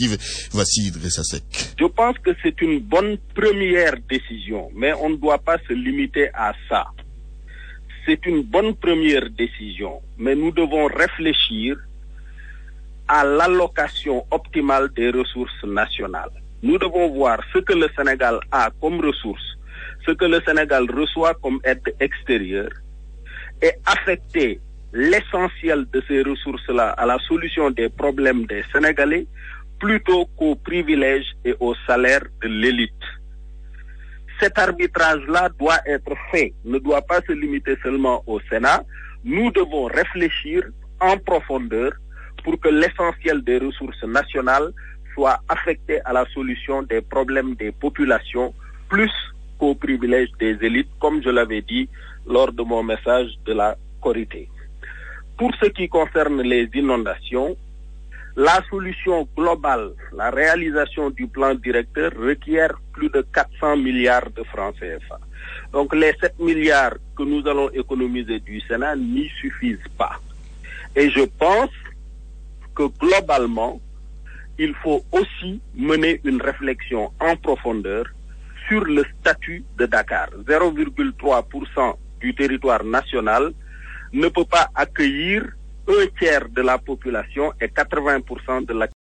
législatives. Voici Idrissa Seck. Je pense que c'est une bonne première décision, mais on ne doit pas se limiter à ça. C'est une bonne première décision, mais nous devons réfléchir à l'allocation optimale des ressources nationales. Nous devons voir ce que le Sénégal a comme ressources, ce que le Sénégal reçoit comme aide extérieure et affecter l'essentiel de ces ressources-là à la solution des problèmes des Sénégalais plutôt qu'aux privilèges et aux salaires de l'élite. Cet arbitrage-là doit être fait, ne doit pas se limiter seulement au Sénat. Nous devons réfléchir en profondeur pour que l'essentiel des ressources nationales soit affecté à la solution des problèmes des populations plus qu'aux privilèges des élites, comme je l'avais dit lors de mon message de la Korité. Pour ce qui concerne les inondations, la solution globale, la réalisation du plan directeur requiert plus de 400 milliards de francs CFA. Donc les 7 milliards que nous allons économiser du Sénat n'y suffisent pas. Et je pense que globalement, il faut aussi mener une réflexion en profondeur sur le statut de Dakar. 0,3% du territoire national ne peut pas accueillir un tiers de la population et 80% de la